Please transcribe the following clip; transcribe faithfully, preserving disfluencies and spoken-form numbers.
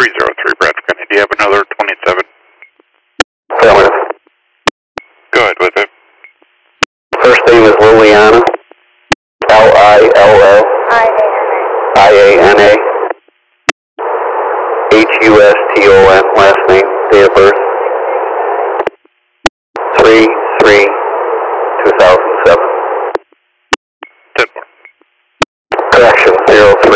three zero three, Brad County. Do you have another twenty-seven? Affirmative. Go ahead with it. First name is Liliana. L I L L I A N A H U S T O N, last name, date of birth three three two thousand seven. ten more. Correction, zero three.